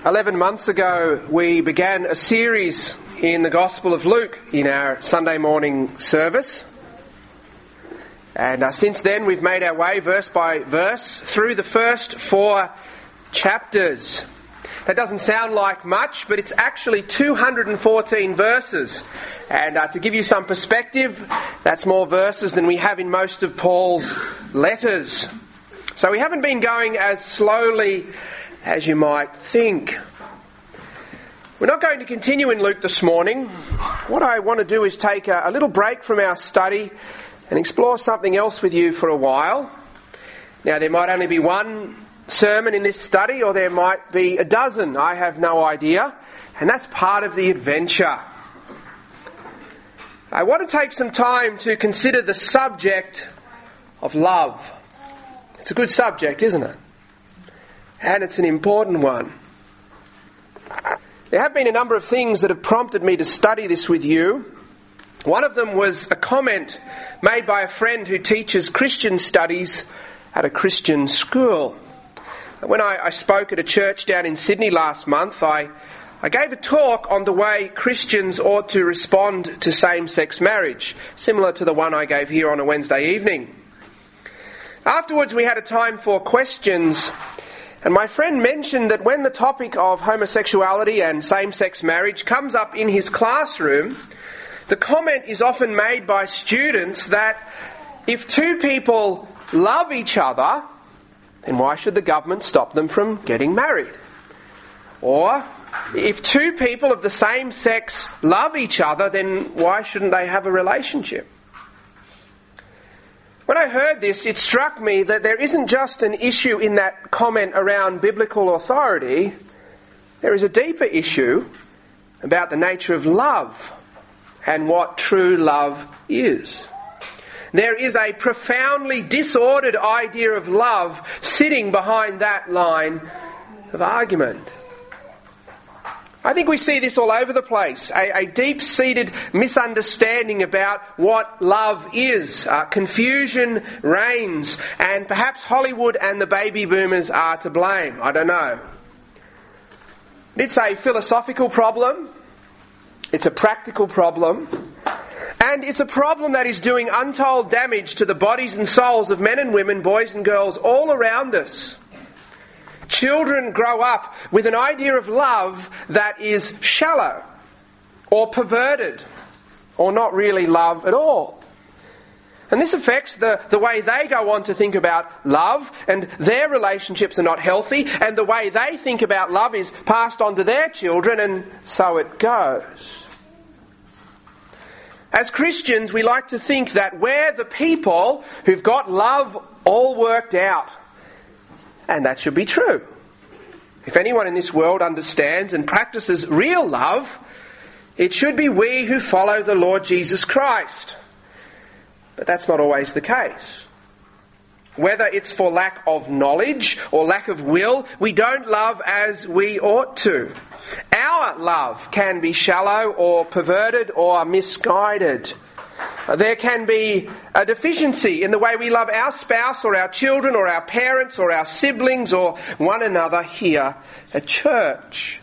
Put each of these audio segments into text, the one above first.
11 months ago, we began a series in the Gospel of Luke in our Sunday morning service. And since then, we've made our way verse by verse through the first 4 chapters. That doesn't sound like much, but it's actually 214 verses. And to give you some perspective, that's more verses than we have in most of Paul's letters. So we haven't been going as slowly as you might think. We're not going to continue in Luke this morning. What I want to do is take a little break from our study and explore something else with you for a while. Now, there might only be one sermon in this study, or there might be a dozen. I have no idea. And that's part of the adventure. I want to take some time to consider the subject of love. It's a good subject, isn't it? And it's an important one. There have been a number of things that have prompted me to study this with you. One of them was a comment made by a friend who teaches Christian studies at a Christian school. When I spoke at a church down in Sydney last month, I gave a talk on the way Christians ought to respond to same-sex marriage, similar to the one I gave here on a Wednesday evening. Afterwards, we had a time for questions, and my friend mentioned that when the topic of homosexuality and same-sex marriage comes up in his classroom, the comment is often made by students that if two people love each other, then why should the government stop them from getting married? Or, if two people of the same sex love each other, then why shouldn't they have a relationship? When I heard this, it struck me that there isn't just an issue in that comment around biblical authority. There is a deeper issue about the nature of love and what true love is. There is a profoundly disordered idea of love sitting behind that line of argument. I think we see this all over the place, a deep-seated misunderstanding about what love is. Confusion reigns, and perhaps Hollywood and the baby boomers are to blame. I don't know. It's a philosophical problem. It's a practical problem. And it's a problem that is doing untold damage to the bodies and souls of men and women, boys and girls all around us. Children grow up with an idea of love that is shallow or perverted or not really love at all. And this affects the way they go on to think about love, and their relationships are not healthy, and the way they think about love is passed on to their children, and so it goes. As Christians, we like to think that we're the people who've got love all worked out. And that should be true. If anyone in this world understands and practices real love, it should be we who follow the Lord Jesus Christ. But that's not always the case. Whether it's for lack of knowledge or lack of will, we don't love as we ought to. Our love can be shallow or perverted or misguided. There can be a deficiency in the way we love our spouse or our children or our parents or our siblings or one another here at church.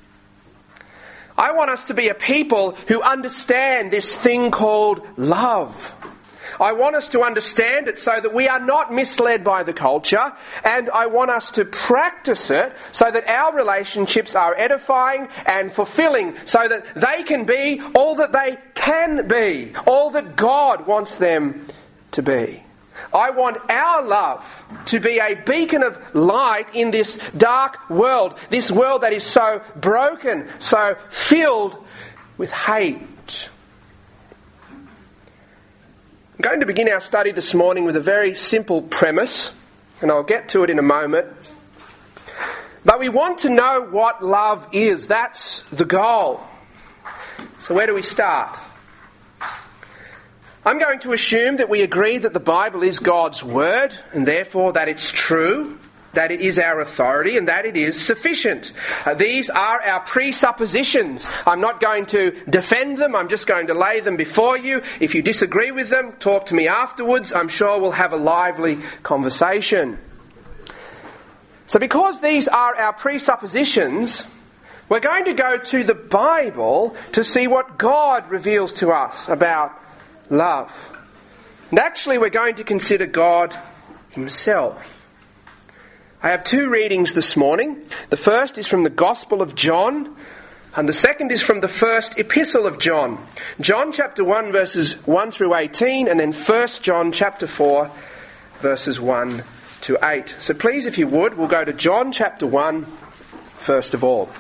I want us to be a people who understand this thing called love. I want us to understand it so that we are not misled by the culture, and I want us to practice it so that our relationships are edifying and fulfilling, so that they can be all that they can be, all that God wants them to be. I want our love to be a beacon of light in this dark world, this world that is so broken, so filled with hate. I'm going to begin our study this morning with a very simple premise, and I'll get to it in a moment. But we want to know what love is. That's the goal. So where do we start? I'm going to assume that we agree that the Bible is God's Word, and therefore that it's true, that it is our authority, and that it is sufficient. These are our presuppositions. I'm not going to defend them, I'm just going to lay them before you. If you disagree with them, talk to me afterwards. I'm sure we'll have a lively conversation. So because these are our presuppositions, we're going to go to the Bible to see what God reveals to us about love. And actually we're going to consider God himself. I have two readings this morning. The first is from the Gospel of John, and the second is from the first epistle of John. John chapter 1 verses 1 through 18, and then 1 John chapter 4 verses 1 to 8. So please, if you would, we'll go to John chapter 1 first of all.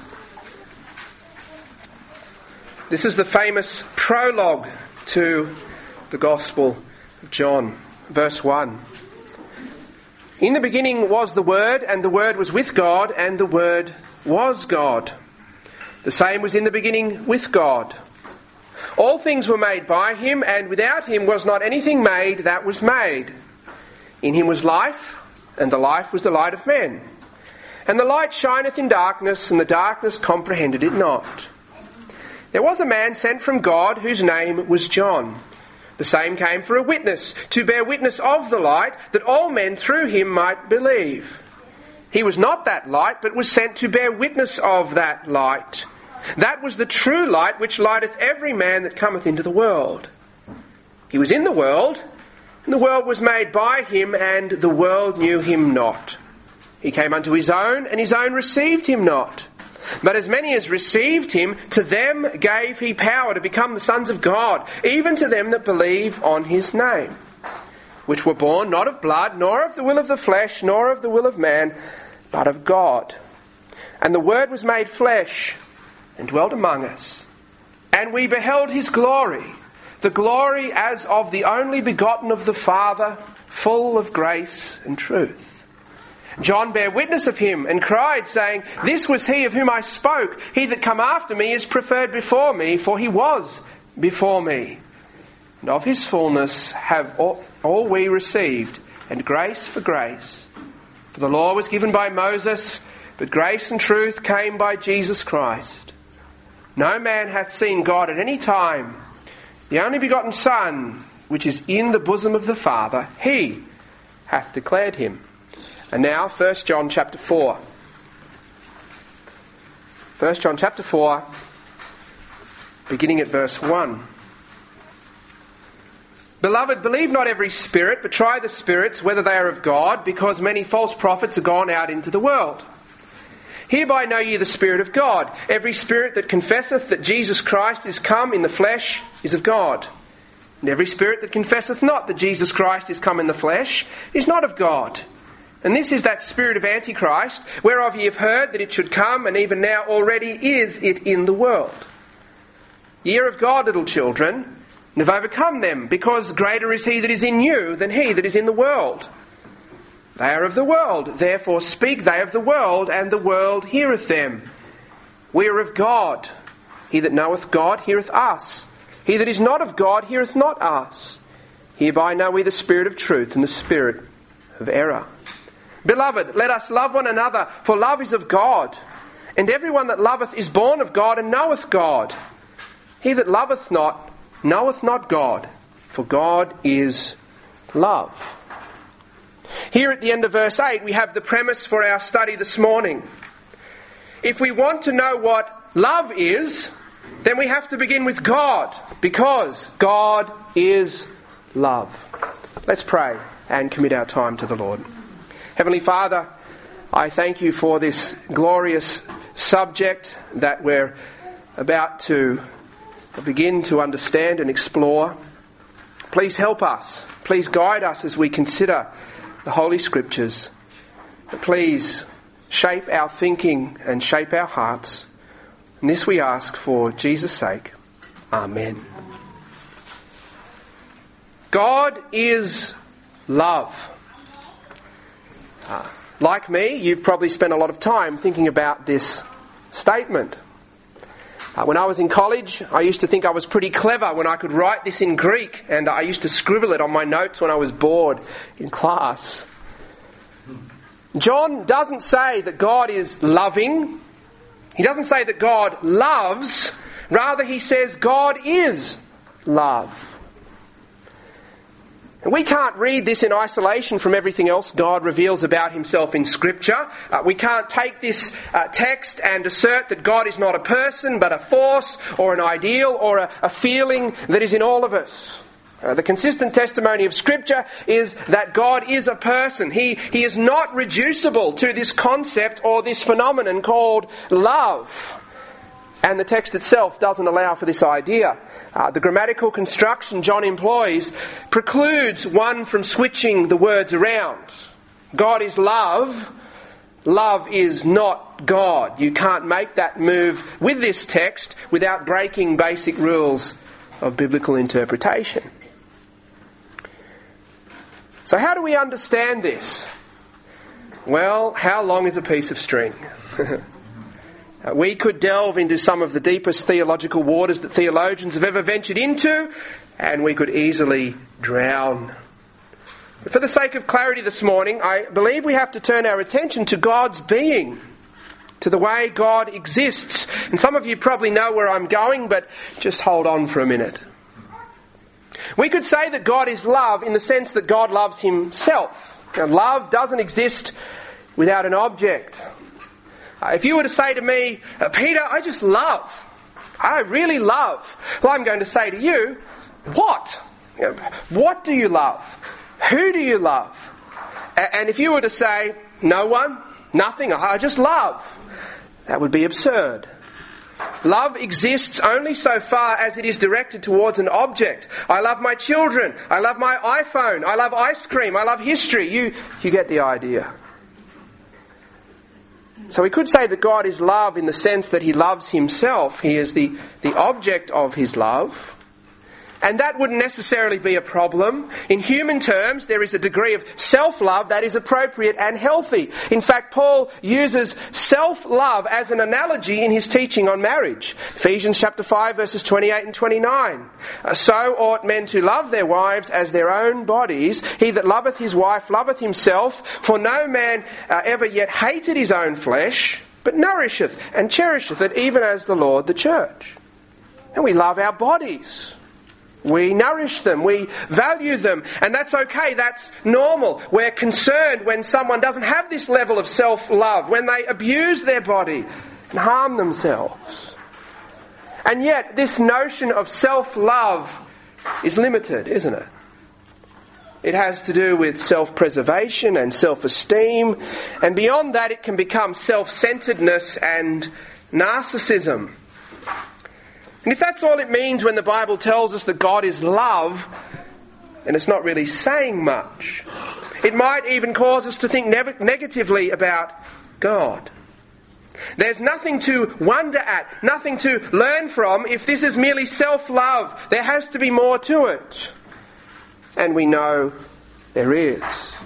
This is the famous prologue to the Gospel of John. Verse 1. In the beginning was the Word, and the Word was with God, and the Word was God. The same was in the beginning with God. All things were made by him, and without him was not anything made that was made. In him was life, and the life was the light of men. And the light shineth in darkness, and the darkness comprehended it not. There was a man sent from God, whose name was John. The same came for a witness, to bear witness of the light, that all men through him might believe. He was not that light, but was sent to bear witness of that light. That was the true light, which lighteth every man that cometh into the world. He was in the world, and the world was made by him, and the world knew him not. He came unto his own, and his own received him not. But as many as received him, to them gave he power to become the sons of God, even to them that believe on his name, which were born not of blood, nor of the will of the flesh, nor of the will of man, but of God. And the Word was made flesh, and dwelt among us. And we beheld his glory, the glory as of the only begotten of the Father, full of grace and truth. John bare witness of him, and cried, saying, This was he of whom I spoke. He that come after me is preferred before me, for he was before me. And of his fullness have all we received, and grace for grace. For the law was given by Moses, but grace and truth came by Jesus Christ. No man hath seen God at any time. The only begotten Son, which is in the bosom of the Father, he hath declared him. And now, 1 John chapter 4. 1 John chapter 4, beginning at verse 1. Beloved, believe not every spirit, but try the spirits, whether they are of God, because many false prophets are gone out into the world. Hereby know ye the Spirit of God. Every spirit that confesseth that Jesus Christ is come in the flesh is of God. And every spirit that confesseth not that Jesus Christ is come in the flesh is not of God. And this is that spirit of Antichrist, whereof ye have heard that it should come, and even now already is it in the world. Ye are of God, little children, and have overcome them, because greater is he that is in you than he that is in the world. They are of the world, therefore speak they of the world, and the world heareth them. We are of God. He that knoweth God heareth us. He that is not of God heareth not us. Hereby know we the spirit of truth and the spirit of error. Beloved, let us love one another, for love is of God. And everyone that loveth is born of God and knoweth God. He that loveth not knoweth not God, for God is love. Here at the end of verse 8 we have the premise for our study this morning. If we want to know what love is, then we have to begin with God, because God is love. Let's pray and commit our time to the Lord. Heavenly Father, I thank you for this glorious subject that we're about to begin to understand and explore. Please help us. Please guide us as we consider the Holy Scriptures. Please shape our thinking and shape our hearts. And this we ask for Jesus' sake. Amen. God is love. Like me, you've probably spent a lot of time thinking about this statement. When I was in college, I used to think I was pretty clever when I could write this in Greek, and I used to scribble it on my notes when I was bored in class. John doesn't say that God is loving. He doesn't say that God loves. Rather, he says God is love. And we can't read this in isolation from everything else God reveals about himself in Scripture. We can't take this text and assert that God is not a person but a force or an ideal or a feeling that is in all of us. The consistent testimony of Scripture is that God is a person. He is not reducible to this concept or this phenomenon called love. And the text itself doesn't allow for this idea. The grammatical construction John employs precludes one from switching the words around. God is love. Love is not God. You can't make that move with this text without breaking basic rules of biblical interpretation. So how do we understand this? Well, how long is a piece of string? We could delve into some of the deepest theological waters that theologians have ever ventured into, and we could easily drown. But for the sake of clarity this morning, I believe we have to turn our attention to God's being, to the way God exists. And some of you probably know where I'm going, but just hold on for a minute. We could say that God is love in the sense that God loves himself. Now, love doesn't exist without an object. If you were to say to me, Peter, I just love. I really love. Well, I'm going to say to you, what? What do you love? Who do you love? And if you were to say, no one, nothing, I just love, that would be absurd. Love exists only so far as it is directed towards an object. I love my children. I love my iPhone. I love ice cream. I love history. You get the idea. So we could say that God is love in the sense that he loves himself. He is the object of his love. And that wouldn't necessarily be a problem. In human terms, there is a degree of self-love that is appropriate and healthy. In fact, Paul uses self-love as an analogy in his teaching on marriage. Ephesians chapter 5, verses 28 and 29. So ought men to love their wives as their own bodies. He that loveth his wife loveth himself. For no man ever yet hated his own flesh, but nourisheth and cherisheth it, even as the Lord the church. And we love our bodies. We nourish them, we value them, and that's okay, that's normal. We're concerned when someone doesn't have this level of self-love, when they abuse their body and harm themselves. And yet, this notion of self-love is limited, isn't it? It has to do with self-preservation and self-esteem, and beyond that it can become self-centeredness and narcissism. And if that's all it means when the Bible tells us that God is love, then it's not really saying much. It might even cause us to think negatively about God. There's nothing to wonder at, nothing to learn from if this is merely self-love. There has to be more to it. And we know there is.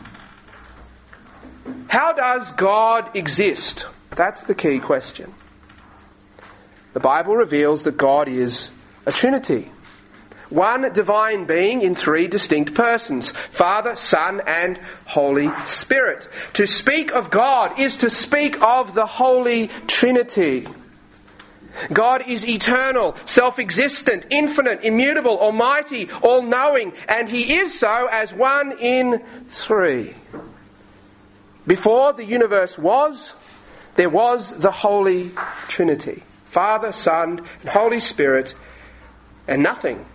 How does God exist? That's the key question. The Bible reveals that God is a Trinity. One divine being in three distinct persons, Father, Son, and Holy Spirit. To speak of God is to speak of the Holy Trinity. God is eternal, self-existent, infinite, immutable, almighty, all-knowing, and he is so as one in three. Before the universe was, there was the Holy Trinity. Father, Son, and Holy Spirit, and nothing.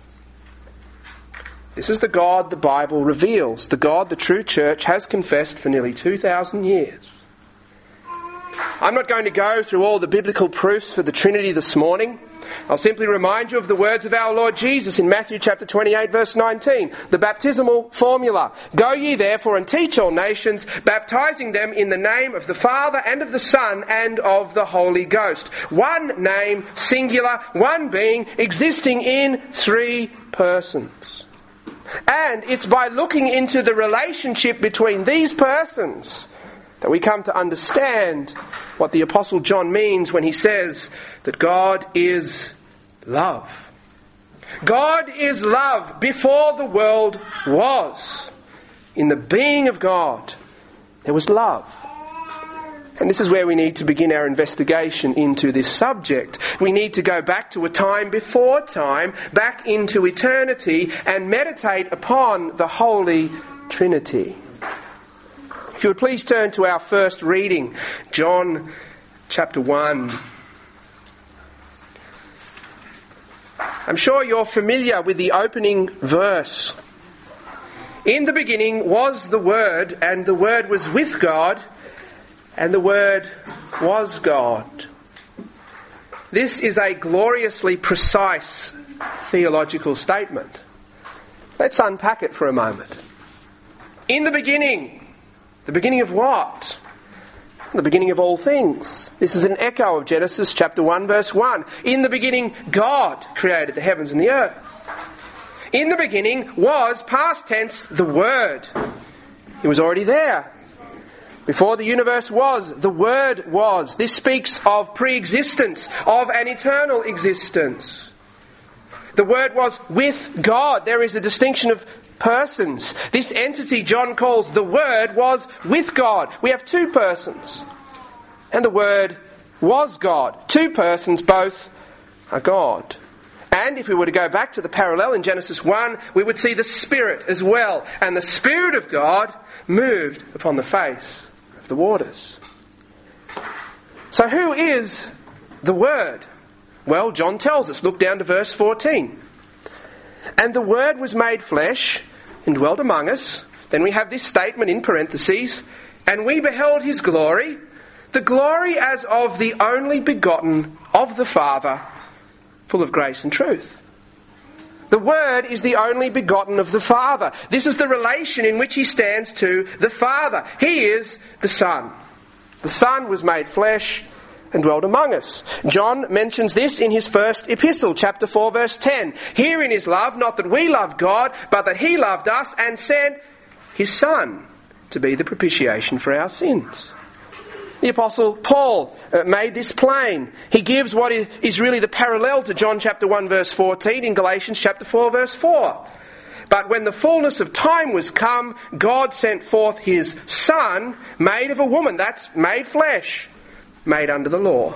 This is the God the Bible reveals, the God the true church has confessed for nearly 2,000 years. I'm not going to go through all the biblical proofs for the Trinity this morning. I'll simply remind you of the words of our Lord Jesus in Matthew chapter 28 verse 19, the baptismal formula. Go ye therefore and teach all nations, baptizing them in the name of the Father and of the Son and of the Holy Ghost. One name, singular, one being, existing in three persons. And it's by looking into the relationship between these persons that we come to understand what the Apostle John means when he says that God is love. God is love before the world was. In the being of God, there was love. And this is where we need to begin our investigation into this subject. We need to go back to a time before time, back into eternity, and meditate upon the Holy Trinity. If you would please turn to our first reading, John chapter 1. I'm sure you're familiar with the opening verse. In the beginning was the Word, and the Word was with God, and the Word was God. This is a gloriously precise theological statement. Let's unpack it for a moment. In the beginning of what? The beginning of all things. This is an echo of Genesis chapter 1 verse 1. In the beginning, God created the heavens and the earth. In the beginning was, past tense, the Word. It was already there. Before the universe was, the Word was. This speaks of pre-existence, of an eternal existence. The Word was with God. There is a distinction of persons. This entity John calls the Word was with God. We have two persons. And the Word was God. Two persons, both are God. And if we were to go back to the parallel in Genesis 1, we would see the Spirit as well. And the Spirit of God moved upon the face of the waters. So who is the Word? Well, John tells us. Look down to verse 14. And the Word was made flesh and dwelt among us. Then we have this statement in parentheses. And we beheld his glory, the glory as of the only begotten of the Father, full of grace and truth. The Word is the only begotten of the Father. This is the relation in which he stands to the Father. He is the Son. The Son was made flesh and dwelt among us. John mentions this in his first epistle, chapter 4, verse 10. Herein is love, not that we loved God, but that he loved us and sent his Son to be the propitiation for our sins. The Apostle Paul made this plain. He gives what is really the parallel to John chapter 1 verse 14 in Galatians chapter 4 verse 4. But when the fullness of time was come, God sent forth his Son, made of a woman, that's made flesh, made under the law.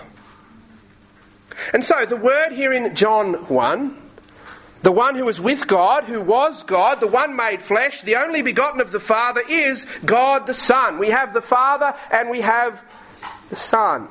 And so the Word here in John 1, the one who was with God, who was God, the one made flesh, the only begotten of the Father, is God the Son. We have the Father and we have the Son.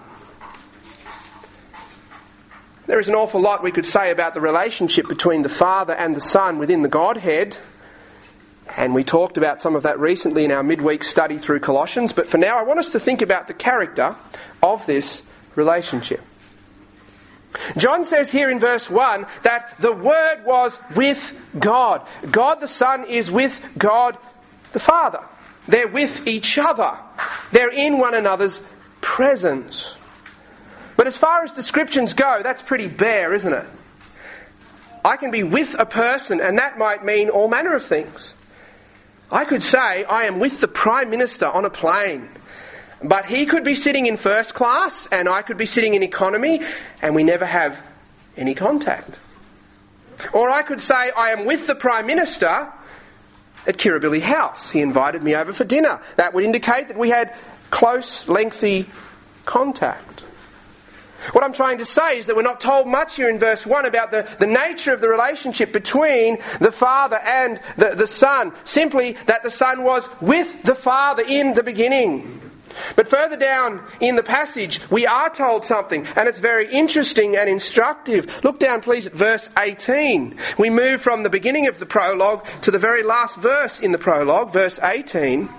There is an awful lot we could say about the relationship between the Father and the Son within the Godhead. And we talked about some of that recently in our midweek study through Colossians. But for now, I want us to think about the character of this relationship. John says here in verse 1 that the Word was with God. God the Son is with God the Father. They're with each other. They're in one another's presence. But as far as descriptions go, that's pretty bare, isn't it? I can be with a person and that might mean all manner of things. I could say I am with the Prime Minister on a plane, but he could be sitting in first class and I could be sitting in economy and we never have any contact. Or I could say I am with the Prime Minister at Kirribilli House. He invited me over for dinner. That would indicate that we had close, lengthy contact. What I'm trying to say is that we're not told much here in verse 1 about the nature of the relationship between the Father and the Son. Simply that the Son was with the Father in the beginning. But further down in the passage, we are told something, and it's very interesting and instructive. Look down, please, at verse 18. We move from the beginning of the prologue to the very last verse in the prologue, verse 18.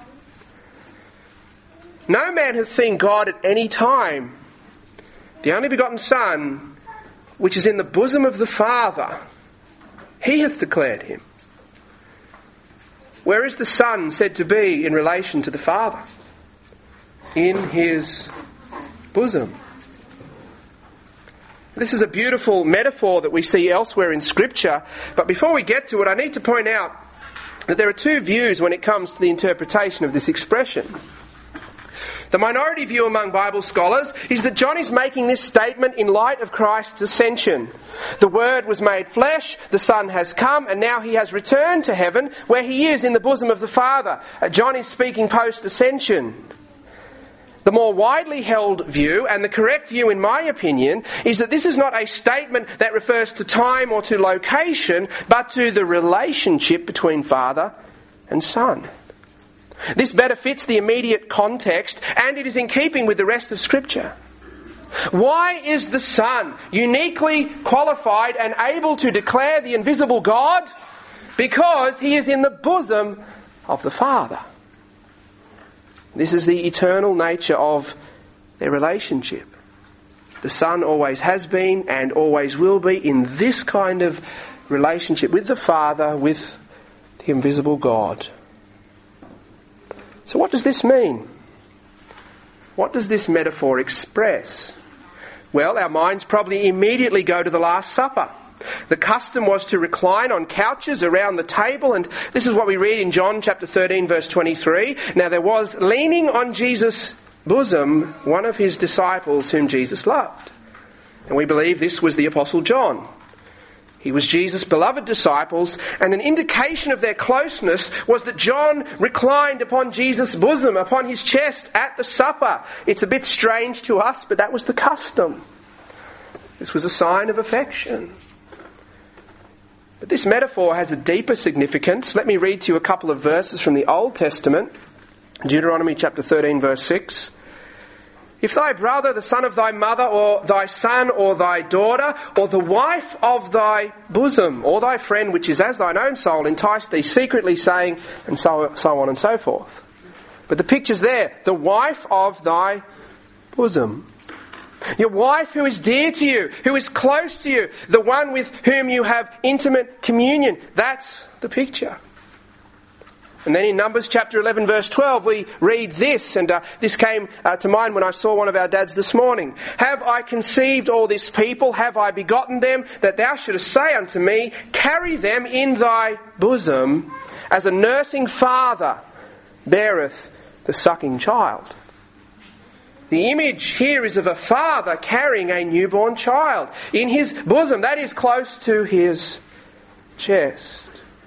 No man has seen God at any time. The only begotten Son, which is in the bosom of the Father, he hath declared him. Where is the Son said to be in relation to the Father? In his bosom. This is a beautiful metaphor that we see elsewhere in Scripture, but before we get to it, I need to point out that there are two views when it comes to the interpretation of this expression. The minority view among Bible scholars is that John is making this statement in light of Christ's ascension. The Word was made flesh, the Son has come, and now he has returned to heaven where he is in the bosom of the Father. John is speaking post-ascension. The more widely held view, and the correct view in my opinion, is that this is not a statement that refers to time or to location, but to the relationship between Father and Son. This better fits the immediate context, and it is in keeping with the rest of Scripture. Why is the Son uniquely qualified and able to declare the invisible God? Because he is in the bosom of the Father. This is the eternal nature of their relationship. The Son always has been and always will be in this kind of relationship with the Father, with the invisible God. So what does this mean? What does this metaphor express? Well, our minds probably immediately go to the Last Supper. The custom was to recline on couches around the table, and this is what we read in John chapter 13 verse 23. Now there was leaning on Jesus' bosom one of his disciples whom Jesus loved. And we believe this was the Apostle John. He was Jesus' beloved disciples, and an indication of their closeness was that John reclined upon Jesus' bosom, upon his chest at the supper. It's a bit strange to us, but that was the custom. This was a sign of affection. But this metaphor has a deeper significance. Let me read to you a couple of verses from the Old Testament. Deuteronomy chapter 13 verse 6. If thy brother, the son of thy mother, or thy son, or thy daughter, or the wife of thy bosom, or thy friend, which is as thine own soul, entice thee secretly, saying, and so on and so forth. But the picture's there. The wife of thy bosom. Your wife who is dear to you, who is close to you, the one with whom you have intimate communion. That's the picture. And then in Numbers chapter 11 verse 12 we read this, and this came to mind when I saw one of our dads this morning. Have I conceived all this people? Have I begotten them? That thou shouldest say unto me, carry them in thy bosom, as a nursing father beareth the sucking child. The image here is of a father carrying a newborn child in his bosom, that is close to his chest.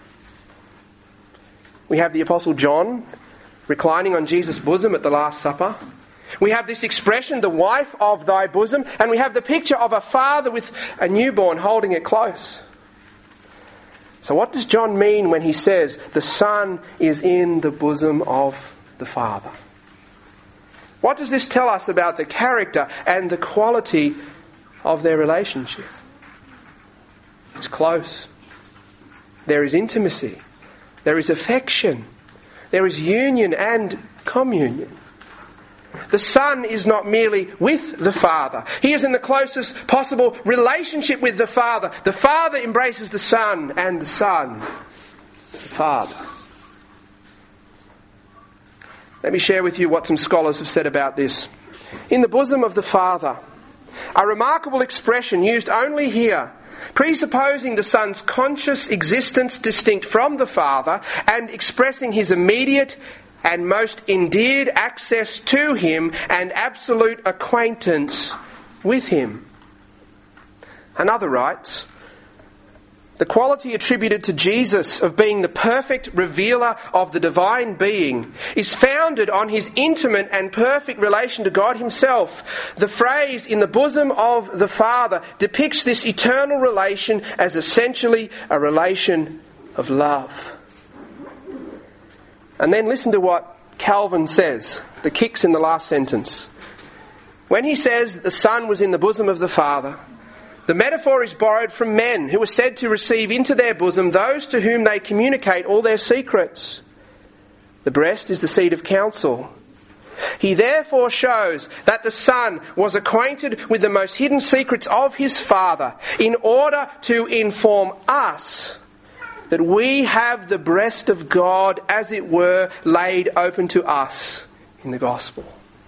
We have the Apostle John reclining on Jesus' bosom at the Last Supper. We have this expression, the wife of thy bosom, and we have the picture of a father with a newborn holding it close. So what does John mean when he says the Son is in the bosom of the Father? What does this tell us about the character and the quality of their relationship? It's close. There is intimacy. There is affection. There is union and communion. The Son is not merely with the Father. He is in the closest possible relationship with the Father. The Father embraces the Son, and the Son the Father. Let me share with you what some scholars have said about this. In the bosom of the Father, a remarkable expression used only here, presupposing the Son's conscious existence distinct from the Father and expressing his immediate and most endeared access to him and absolute acquaintance with him. Another writes, the quality attributed to Jesus of being the perfect revealer of the divine being is founded on his intimate and perfect relation to God himself. The phrase, in the bosom of the Father, depicts this eternal relation as essentially a relation of love. And then listen to what Calvin says, the kicks in the last sentence. When he says that the Son was in the bosom of the Father, the metaphor is borrowed from men who are said to receive into their bosom those to whom they communicate all their secrets. The breast is the seat of counsel. He therefore shows that the Son was acquainted with the most hidden secrets of his Father in order to inform us that we have the breast of God, as it were, laid open to us in the gospel.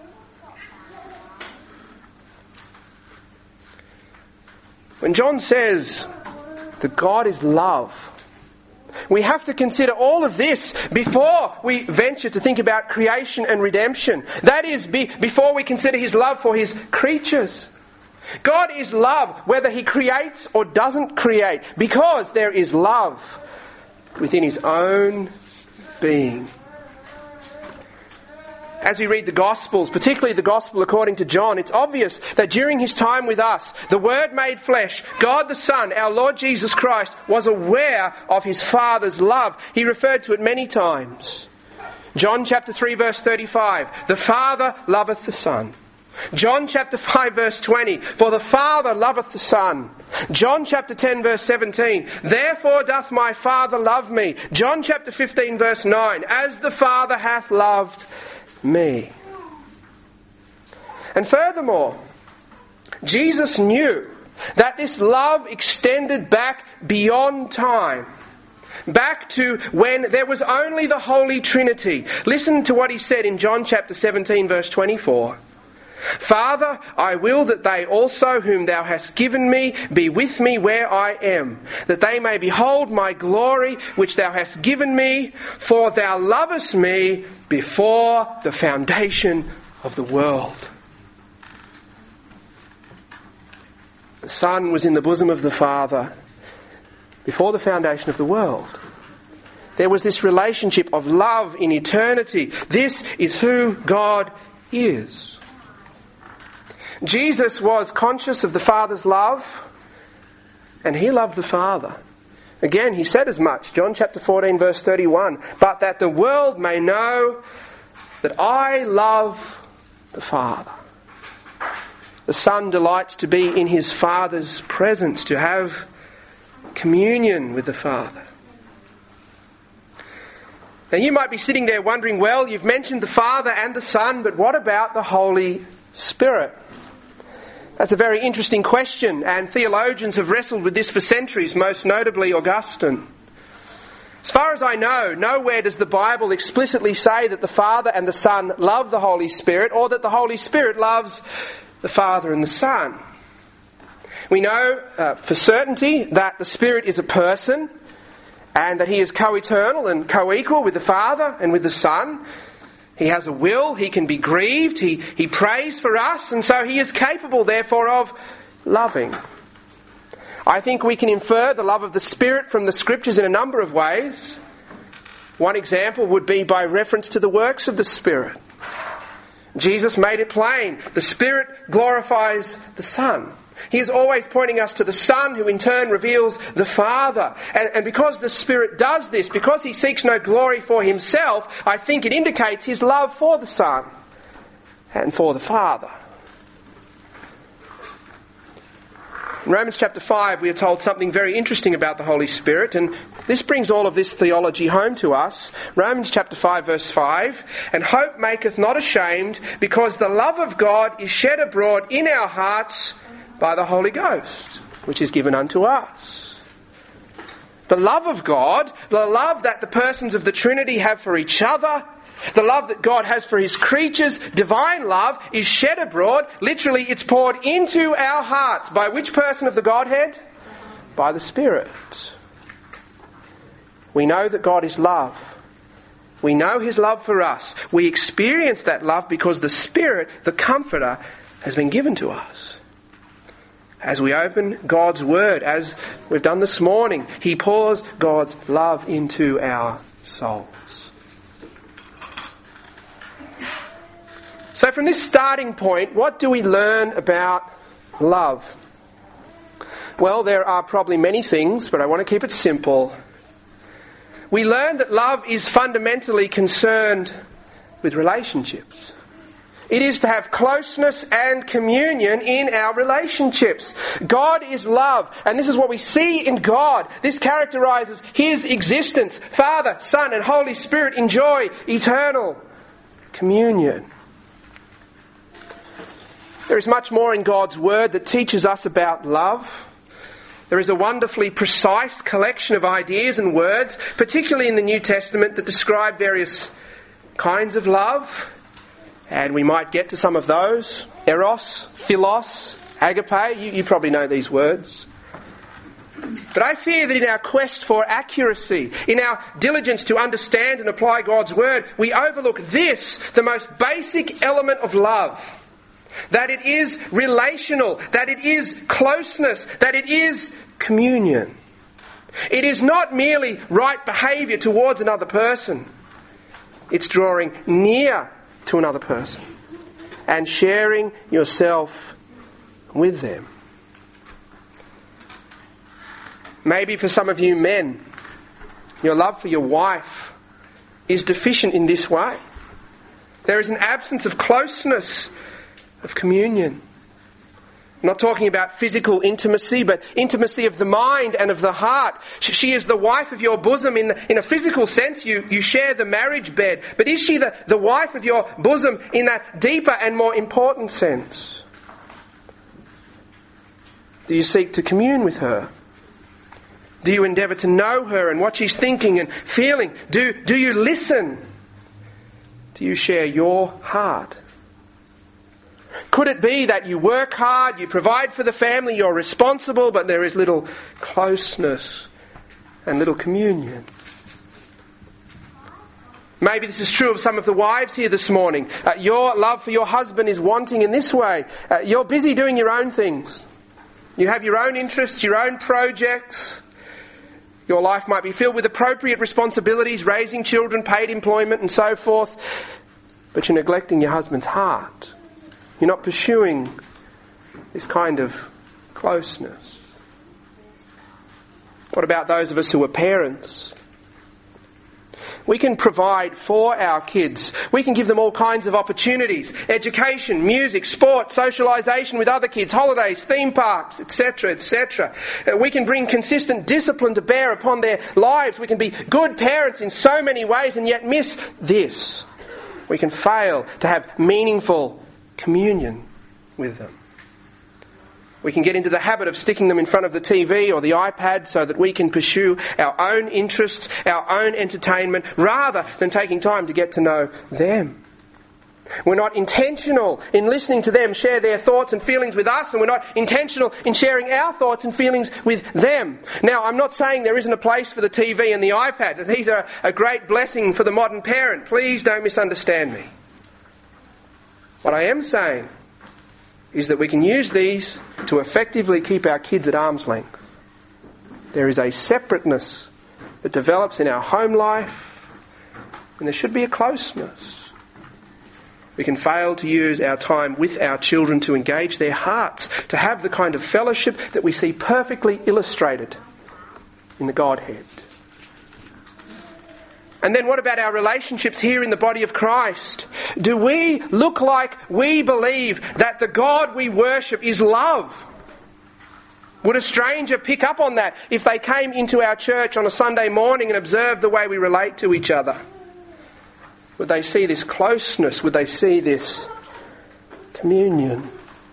When John says that God is love, we have to consider all of this before we venture to think about creation and redemption. That is, before we consider his love for his creatures. God is love, whether he creates or doesn't create, because there is love within his own being. As we read the Gospels, particularly the Gospel according to John, it's obvious that during his time with us, the Word made flesh, God the Son, our Lord Jesus Christ, was aware of his Father's love. He referred to it many times. John chapter 3 verse 35, the Father loveth the Son. John chapter 5 verse 20, for the Father loveth the Son. John chapter 10 verse 17, therefore doth my Father love me. John chapter 15 verse 9, as the Father hath loved me. And furthermore, Jesus knew that this love extended back beyond time, back to when there was only the Holy Trinity. Listen to what he said in John chapter 17 verse 24. Father, I will that they also whom thou hast given me be with me where I am, that they may behold my glory which thou hast given me, for thou lovest me before the foundation of the world. The Son was in the bosom of the Father before the foundation of the world. There was this relationship of love in eternity. This is who God is. Jesus was conscious of the Father's love, and he loved the Father. Again, he said as much, John chapter 14 verse 31, but that the world may know that I love the Father. The Son delights to be in his Father's presence, to have communion with the Father. Now you might be sitting there wondering, well, you've mentioned the Father and the Son, but what about the Holy Spirit? That's a very interesting question, and theologians have wrestled with this for centuries, most notably Augustine. As far as I know, nowhere does the Bible explicitly say that the Father and the Son love the Holy Spirit, or that the Holy Spirit loves the Father and the Son. We know for certainty that the Spirit is a person, and that he is co-eternal and co-equal with the Father and with the Son. He has a will, he can be grieved, he prays for us, and so he is capable, therefore, of loving. I think we can infer the love of the Spirit from the Scriptures in a number of ways. One example would be by reference to the works of the Spirit. Jesus made it plain. The Spirit glorifies the Son. He is always pointing us to the Son, who in turn reveals the Father. And because the Spirit does this, because he seeks no glory for himself, I think it indicates his love for the Son and for the Father. In Romans chapter 5, we are told something very interesting about the Holy Spirit, and this brings all of this theology home to us. Romans chapter 5 verse 5, and hope maketh not ashamed, because the love of God is shed abroad in our hearts by the Holy Ghost, which is given unto us. The love of God, the love that the persons of the Trinity have for each other, the love that God has for his creatures, divine love, is shed abroad. Literally, it's poured into our hearts. By which person of the Godhead? By the Spirit. We know that God is love. We know his love for us. We experience that love because the Spirit, the Comforter, has been given to us. As we open God's Word, as we've done this morning, he pours God's love into our souls. So from this starting point, what do we learn about love? Well, there are probably many things, but I want to keep it simple. We learn that love is fundamentally concerned with relationships. It is to have closeness and communion in our relationships. God is love, and this is what we see in God. This characterizes his existence. Father, Son, and Holy Spirit enjoy eternal communion. There is much more in God's Word that teaches us about love. There is a wonderfully precise collection of ideas and words, particularly in the New Testament, that describe various kinds of love. And we might get to some of those. Eros, philos, agape. You probably know these words. But I fear that in our quest for accuracy, in our diligence to understand and apply God's Word, we overlook this, the most basic element of love. That it is relational, that it is closeness, that it is communion. It is not merely right behaviour towards another person. It's drawing near to another person and sharing yourself with them. Maybe for some of you men, your love for your wife is deficient in this way. There is an absence of closeness, of communion. I'm not talking about physical intimacy, but intimacy of the mind and of the heart. She is the wife of your bosom in a physical sense. You share the marriage bed. But is she the wife of your bosom in that deeper and more important sense? Do you seek to commune with her? Do you endeavour to know her and what she's thinking and feeling? Do you listen? Do you share your heart? Could it be that you work hard, you provide for the family, you're responsible, but there is little closeness and little communion? Maybe this is true of some of the wives here this morning. Your love for your husband is wanting in this way. You're busy doing your own things. You have your own interests, your own projects. Your life might be filled with appropriate responsibilities, raising children, paid employment and so forth. But you're neglecting your husband's heart. You're not pursuing this kind of closeness. What about those of us who are parents? We can provide for our kids. We can give them all kinds of opportunities. Education, music, sport, socialisation with other kids, holidays, theme parks, etc., etc. We can bring consistent discipline to bear upon their lives. We can be good parents in so many ways and yet miss this. We can fail to have meaningful communion with them. We can get into the habit of sticking them in front of the TV or the iPad so that we can pursue our own interests, our own entertainment, rather than taking time to get to know them. We're not intentional in listening to them share their thoughts and feelings with us, and we're not intentional in sharing our thoughts and feelings with them. Now, I'm not saying there isn't a place for the TV and the iPad. These are a great blessing for the modern parent. Please don't misunderstand me. What I am saying is that we can use these to effectively keep our kids at arm's length. There is a separateness that develops in our home life, and there should be a closeness. We can fail to use our time with our children to engage their hearts, to have the kind of fellowship that we see perfectly illustrated in the Godhead. And then what about our relationships here in the body of Christ? Do we look like we believe that the God we worship is love? Would a stranger pick up on that if they came into our church on a Sunday morning and observed the way we relate to each other? Would they see this closeness? Would they see this communion?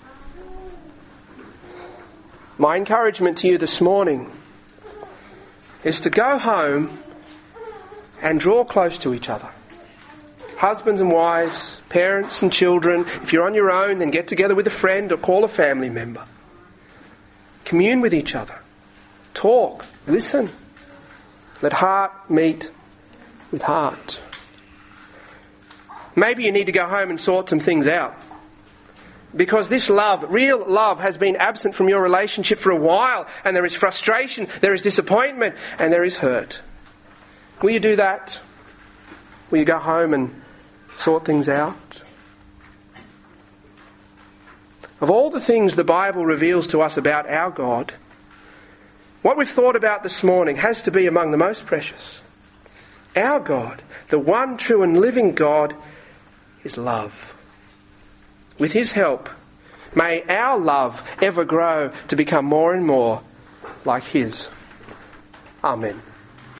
My encouragement to you this morning is to go home and draw close to each other. Husbands and wives, parents and children. If you're on your own, then get together with a friend or call a family member. Commune with each other. Talk. Listen. Let heart meet with heart. Maybe you need to go home and sort some things out. Because this love, real love, has been absent from your relationship for a while, and there is frustration, there is disappointment, and there is hurt. Will you do that? Will you go home and sort things out? Of all the things the Bible reveals to us about our God, what we've thought about this morning has to be among the most precious. Our God, the one true and living God, is love. With His help, may our love ever grow to become more and more like His. Amen.